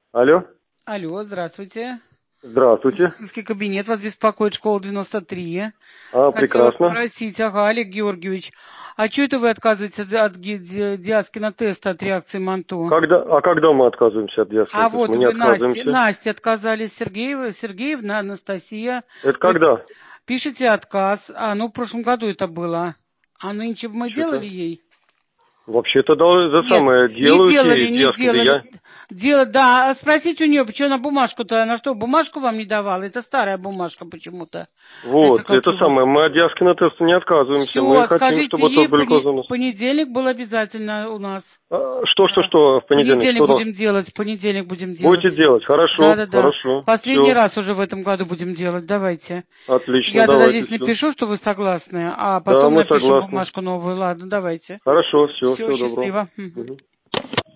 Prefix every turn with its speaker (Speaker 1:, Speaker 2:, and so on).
Speaker 1: Алло.
Speaker 2: Алло, здравствуйте.
Speaker 1: Здравствуйте.
Speaker 2: Медицинский кабинет вас беспокоит, школа 93.
Speaker 1: Хотела
Speaker 2: Прекрасно.
Speaker 1: спросить,
Speaker 2: Олег Георгиевич, а что это вы отказываетесь от Диаскина теста от реакции МАНТО?
Speaker 1: когда мы отказываемся от Диаскина теста?
Speaker 2: Вот
Speaker 1: Мы не
Speaker 2: вы
Speaker 1: отказываемся.
Speaker 2: Насте отказались, Сергеевна, Анастасия.
Speaker 1: Это когда?
Speaker 2: Пишите отказ. В прошлом году это было. А нынче мы делали ей?
Speaker 1: Вообще-то
Speaker 2: Нет,
Speaker 1: делают ей
Speaker 2: не
Speaker 1: Диаскин.
Speaker 2: делали. Да, спросите у нее, почему она бумажку-то, она что, бумажку вам не давала? Это старая бумажка почему-то.
Speaker 1: Мы от Диаскина теста не отказываемся.
Speaker 2: Все,
Speaker 1: Мы хотим,
Speaker 2: скажите
Speaker 1: чтобы
Speaker 2: ей,
Speaker 1: тот глюкоза у нас.
Speaker 2: понедельник был обязательно у нас.
Speaker 1: Что в понедельник? Что
Speaker 2: Будем делать, в понедельник будем делать.
Speaker 1: Будете делать? Хорошо,
Speaker 2: Да.
Speaker 1: хорошо.
Speaker 2: Последний раз уже в этом году будем делать, давайте.
Speaker 1: Отлично,
Speaker 2: Я тогда
Speaker 1: давайте.
Speaker 2: здесь напишу, что вы согласны, а потом
Speaker 1: мы
Speaker 2: напишу
Speaker 1: согласны.
Speaker 2: бумажку новую. Ладно, давайте.
Speaker 1: Хорошо, все
Speaker 2: Все,
Speaker 1: доброго.
Speaker 2: счастливо.
Speaker 1: Угу.